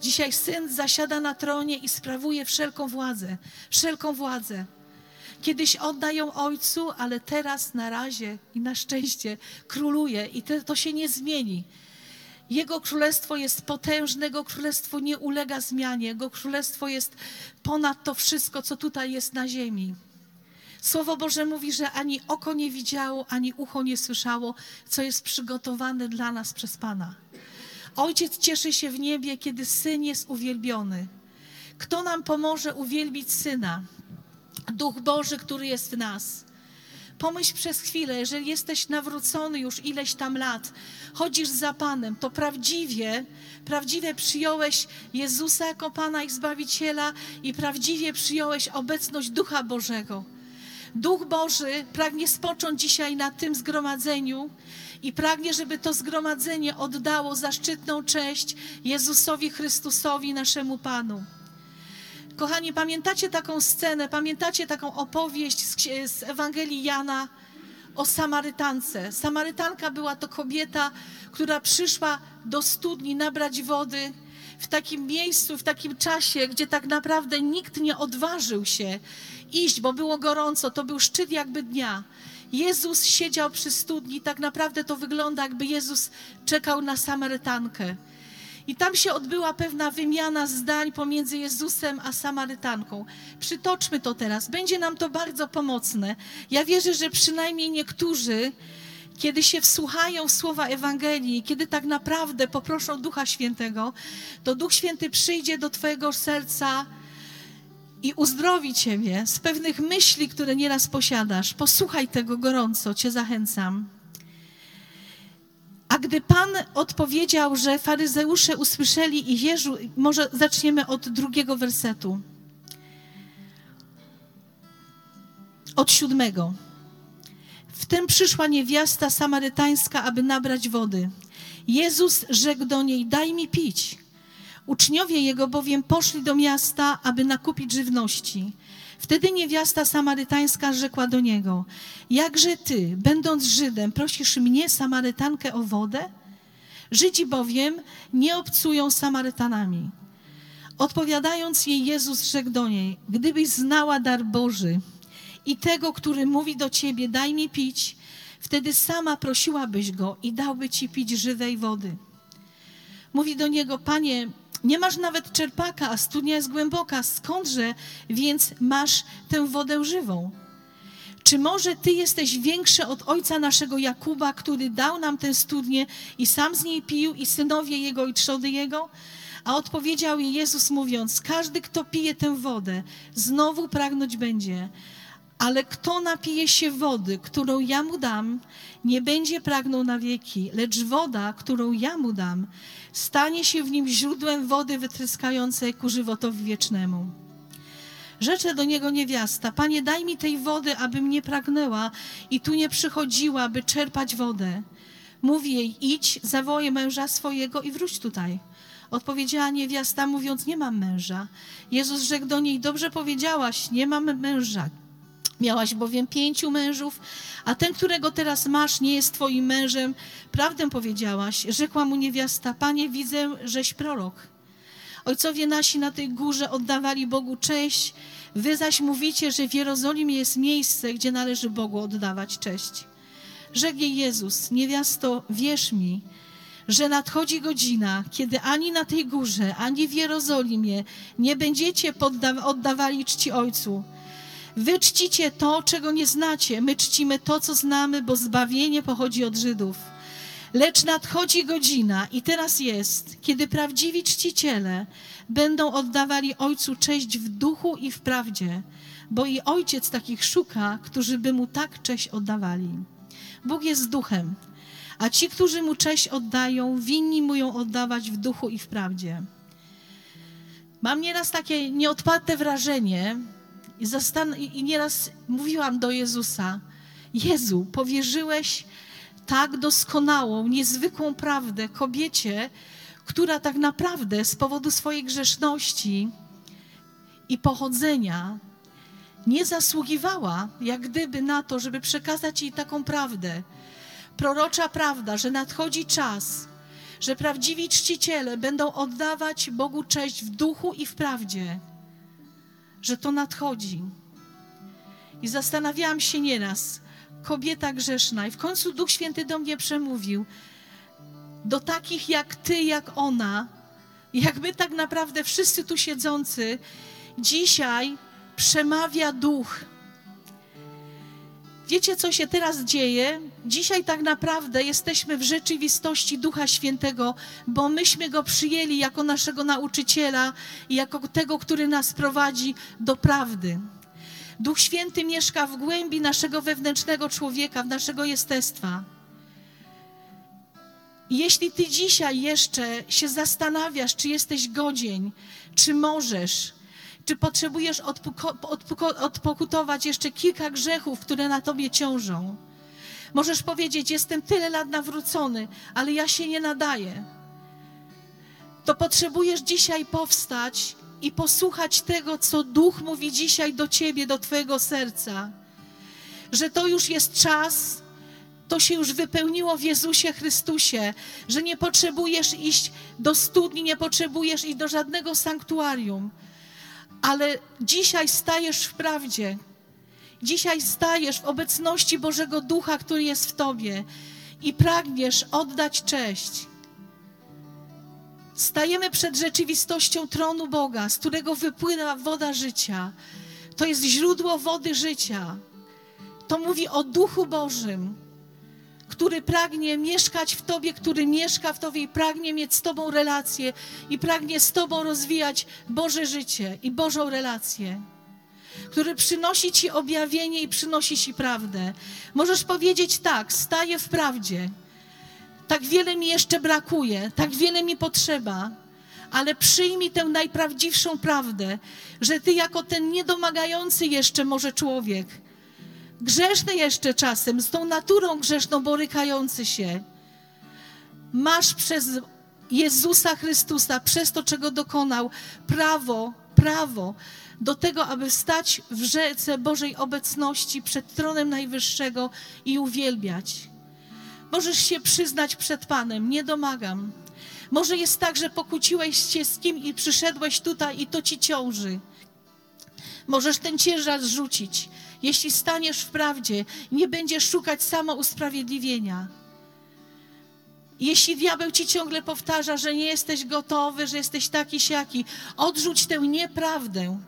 Dzisiaj Syn zasiada na tronie i sprawuje wszelką władzę. Wszelką władzę. Kiedyś odda ją Ojcu, ale teraz na razie i na szczęście króluje i to się nie zmieni. Jego królestwo jest potężne, Jego królestwo nie ulega zmianie, Jego królestwo jest ponad to wszystko, co tutaj jest na ziemi. Słowo Boże mówi, że ani oko nie widziało, ani ucho nie słyszało, co jest przygotowane dla nas przez Pana. Ojciec cieszy się w niebie, kiedy Syn jest uwielbiony. Kto nam pomoże uwielbić Syna? Duch Boży, który jest w nas. Pomyśl przez chwilę, jeżeli jesteś nawrócony już ileś tam lat, chodzisz za Panem, to prawdziwie przyjąłeś Jezusa jako Pana i Zbawiciela i prawdziwie przyjąłeś obecność Ducha Bożego. Duch Boży pragnie spocząć dzisiaj na tym zgromadzeniu i pragnie, żeby to zgromadzenie oddało zaszczytną cześć Jezusowi Chrystusowi, naszemu Panu. Kochani, pamiętacie taką scenę, pamiętacie taką opowieść z Ewangelii Jana o Samarytance? Samarytanka była to kobieta, która przyszła do studni nabrać wody w takim miejscu, w takim czasie, gdzie tak naprawdę nikt nie odważył się iść, bo było gorąco, to był szczyt jakby dnia. Jezus siedział przy studni, tak naprawdę to wygląda, jakby Jezus czekał na Samarytankę. I tam się odbyła pewna wymiana zdań pomiędzy Jezusem a Samarytanką. Przytoczmy to teraz. Będzie nam to bardzo pomocne. Ja wierzę, że przynajmniej niektórzy, kiedy się wsłuchają w słowa Ewangelii, kiedy tak naprawdę poproszą Ducha Świętego, to Duch Święty przyjdzie do twojego serca i uzdrowi ciebie z pewnych myśli, które nieraz posiadasz. Posłuchaj tego gorąco, cię zachęcam. A gdy Pan odpowiedział, że faryzeusze usłyszeli i Jezu, może zaczniemy od 2 wersetu. Od 7. Wtem przyszła niewiasta samarytańska, aby nabrać wody. Jezus rzekł do niej, daj mi pić. Uczniowie Jego bowiem poszli do miasta, aby nakupić żywności. Wtedy niewiasta samarytańska rzekła do Niego, jakże Ty, będąc Żydem, prosisz mnie, Samarytankę, o wodę? Żydzi bowiem nie obcują z Samarytanami. Odpowiadając jej, Jezus rzekł do niej, gdybyś znała dar Boży i tego, który mówi do Ciebie, daj mi pić, wtedy sama prosiłabyś Go i dałby Ci pić żywej wody. Mówi do Niego, Panie, nie masz nawet czerpaka, a studnia jest głęboka. Skądże więc masz tę wodę żywą? Czy może Ty jesteś większy od ojca naszego Jakuba, który dał nam tę studnię i sam z niej pił i synowie jego i trzody jego? A odpowiedział jej Jezus mówiąc, każdy, kto pije tę wodę, znowu pragnąć będzie. Ale kto napije się wody, którą ja mu dam, nie będzie pragnął na wieki, lecz woda, którą ja mu dam, stanie się w nim źródłem wody wytryskającej ku żywotowi wiecznemu. Rzecze do niego niewiasta, Panie, daj mi tej wody, abym nie pragnęła i tu nie przychodziła, by czerpać wodę. Mówi jej, idź, zawołaj męża swojego i wróć tutaj. Odpowiedziała niewiasta, mówiąc, nie mam męża. Jezus rzekł do niej, dobrze powiedziałaś, nie mam męża. Miałaś bowiem 5 mężów, a ten, którego teraz masz, nie jest twoim mężem. Prawdę powiedziałaś. Rzekła mu niewiasta, Panie, widzę, żeś prorok. Ojcowie nasi na tej górze oddawali Bogu cześć. Wy zaś mówicie, że w Jerozolimie jest miejsce, gdzie należy Bogu oddawać cześć. Rzekł jej Jezus, niewiasto, wierz mi, że nadchodzi godzina, kiedy ani na tej górze, ani w Jerozolimie nie będziecie oddawali czci Ojcu. Wy czcicie to, czego nie znacie. My czcimy to, co znamy, bo zbawienie pochodzi od Żydów. Lecz nadchodzi godzina i teraz jest, kiedy prawdziwi czciciele będą oddawali Ojcu cześć w duchu i w prawdzie, bo i Ojciec takich szuka, którzy by Mu tak cześć oddawali. Bóg jest duchem, a ci, którzy Mu cześć oddają, winni Mu ją oddawać w duchu i w prawdzie. Mam nieraz takie nieodparte wrażenie, i nieraz mówiłam do Jezusa, Jezu, powierzyłeś tak doskonałą, niezwykłą prawdę kobiecie, która tak naprawdę z powodu swojej grzeszności i pochodzenia nie zasługiwała jak gdyby na to, żeby przekazać jej taką prawdę. Prorocza prawda, że nadchodzi czas, że prawdziwi czciciele będą oddawać Bogu cześć w duchu i w prawdzie, że to nadchodzi. I zastanawiałam się nieraz, kobieta grzeszna, i w końcu Duch Święty do mnie przemówił, do takich jak ty, jak ona, jak my tak naprawdę wszyscy tu siedzący, dzisiaj przemawia Duch. Wiecie, co się teraz dzieje? Dzisiaj tak naprawdę jesteśmy w rzeczywistości Ducha Świętego, bo myśmy Go przyjęli jako naszego nauczyciela i jako tego, który nas prowadzi do prawdy. Duch Święty mieszka w głębi naszego wewnętrznego człowieka, w naszego jestestwa. I jeśli ty dzisiaj jeszcze się zastanawiasz, czy jesteś godzien, czy możesz, czy potrzebujesz odpokutować jeszcze kilka grzechów, które na tobie ciążą. Możesz powiedzieć, jestem tyle lat nawrócony, ale ja się nie nadaję. To potrzebujesz dzisiaj powstać i posłuchać tego, co Duch mówi dzisiaj do ciebie, do twojego serca. Że to już jest czas, to się już wypełniło w Jezusie Chrystusie, że nie potrzebujesz iść do studni, nie potrzebujesz iść do żadnego sanktuarium. Ale dzisiaj stajesz w prawdzie. Dzisiaj stajesz w obecności Bożego Ducha, który jest w tobie i pragniesz oddać cześć. Stajemy przed rzeczywistością tronu Boga, z którego wypływa woda życia. To jest źródło wody życia. To mówi o Duchu Bożym, który pragnie mieszkać w tobie, który mieszka w tobie i pragnie mieć z tobą relację i pragnie z tobą rozwijać Boże życie i Bożą relację, który przynosi ci objawienie i przynosi ci prawdę. Możesz powiedzieć tak, staję w prawdzie, tak wiele mi jeszcze brakuje, tak wiele mi potrzeba, ale przyjmij tę najprawdziwszą prawdę, że ty jako ten niedomagający jeszcze może człowiek, grzeszny jeszcze czasem, z tą naturą grzeszną borykający się, masz przez Jezusa Chrystusa, przez to, czego dokonał, prawo do tego, aby stać w rzece Bożej obecności przed tronem Najwyższego i uwielbiać. Możesz się przyznać przed Panem, nie domagam. Może jest tak, że pokłóciłeś się z kim i przyszedłeś tutaj i to ci ciąży. Możesz ten ciężar zrzucić. Jeśli staniesz w prawdzie, nie będziesz szukać samousprawiedliwienia. Jeśli diabeł ci ciągle powtarza, że nie jesteś gotowy, że jesteś taki siaki, odrzuć tę nieprawdę.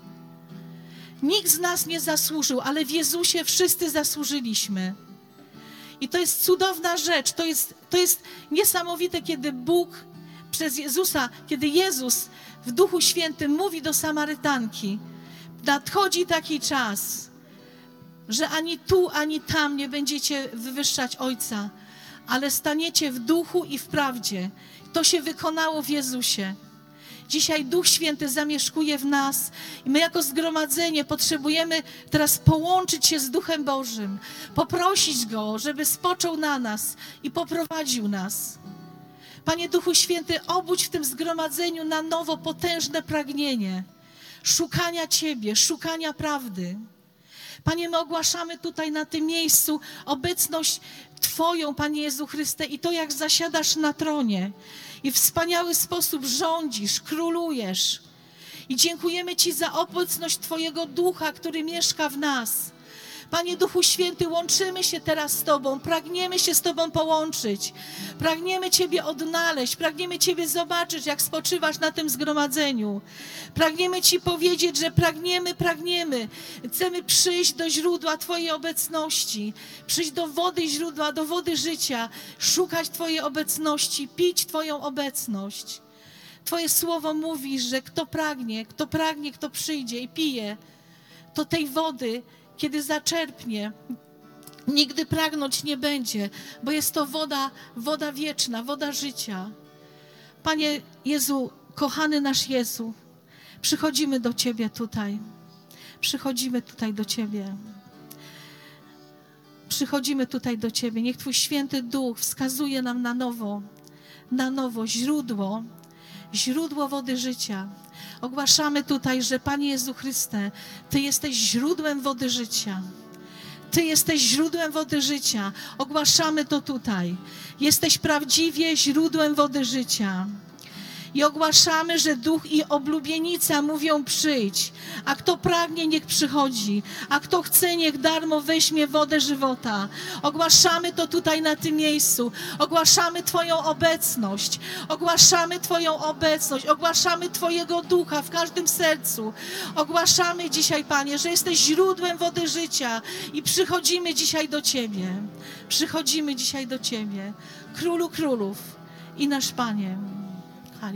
Nikt z nas nie zasłużył, ale w Jezusie wszyscy zasłużyliśmy. I to jest cudowna rzecz, to jest niesamowite, kiedy Bóg przez Jezusa, kiedy Jezus w Duchu Świętym mówi do Samarytanki, nadchodzi taki czas, że ani tu, ani tam nie będziecie wywyższać Ojca, ale staniecie w duchu i w prawdzie. To się wykonało w Jezusie. Dzisiaj Duch Święty zamieszkuje w nas i my jako zgromadzenie potrzebujemy teraz połączyć się z Duchem Bożym, poprosić Go, żeby spoczął na nas i poprowadził nas. Panie Duchu Święty, obudź w tym zgromadzeniu na nowo potężne pragnienie szukania Ciebie, szukania prawdy. Panie, my ogłaszamy tutaj na tym miejscu obecność Twoją, Panie Jezu Chryste, i to, jak zasiadasz na tronie i w wspaniały sposób rządzisz, królujesz. I dziękujemy Ci za obecność Twojego Ducha, który mieszka w nas. Panie Duchu Święty, łączymy się teraz z Tobą, pragniemy się z Tobą połączyć, pragniemy Ciebie odnaleźć, pragniemy Ciebie zobaczyć, jak spoczywasz na tym zgromadzeniu. Pragniemy Ci powiedzieć, że pragniemy. Chcemy przyjść do źródła Twojej obecności, przyjść do wody źródła, do wody życia, szukać Twojej obecności, pić Twoją obecność. Twoje słowo mówi, że kto pragnie, kto przyjdzie i pije, to tej wody, kiedy zaczerpnie, nigdy pragnąć nie będzie, bo jest to woda wieczna, woda życia. Panie Jezu, kochany nasz Jezu, przychodzimy do Ciebie tutaj. Przychodzimy tutaj do Ciebie. Przychodzimy tutaj do Ciebie. Niech Twój Święty Duch wskazuje nam na nowo źródło wody życia. Ogłaszamy tutaj, że Panie Jezu Chryste, Ty jesteś źródłem wody życia. Ty jesteś źródłem wody życia. Ogłaszamy to tutaj. Jesteś prawdziwie źródłem wody życia. I ogłaszamy, że duch i oblubienica mówią przyjdź, a kto pragnie, niech przychodzi, a kto chce, niech darmo weźmie wodę żywota. Ogłaszamy to tutaj na tym miejscu. Ogłaszamy Twoją obecność. Ogłaszamy Twoją obecność. Ogłaszamy Twojego ducha w każdym sercu. Ogłaszamy dzisiaj, Panie, że jesteś źródłem wody życia i przychodzimy dzisiaj do Ciebie. Przychodzimy dzisiaj do Ciebie, Królu Królów i nasz Panie.